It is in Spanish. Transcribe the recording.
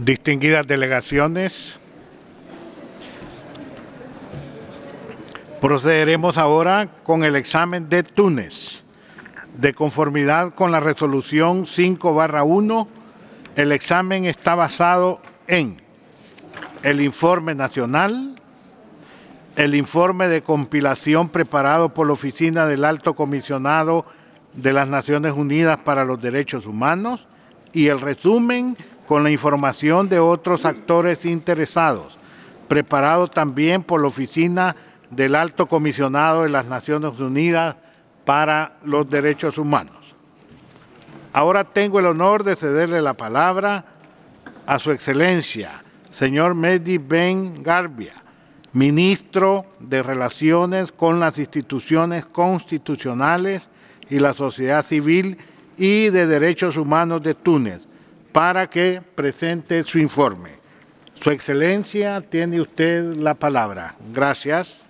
distinguidas delegaciones, procederemos ahora con el examen de Túnez. De conformidad con la resolución 5/1, el examen está basado en el informe nacional, el informe de compilación preparado por la Oficina del Alto Comisionado de las Naciones Unidas para los Derechos Humanos y el resumen con la información de otros actores interesados, preparado también por la Oficina del Alto Comisionado de las Naciones Unidas para los Derechos Humanos. Ahora tengo el honor de cederle la palabra a Su Excelencia, señor Mehdi Ben Garbia, Ministro de Relaciones con las Instituciones Constitucionales y la Sociedad Civil y de Derechos Humanos de Túnez, para que presente su informe. Su Excelencia, tiene usted la palabra. Gracias.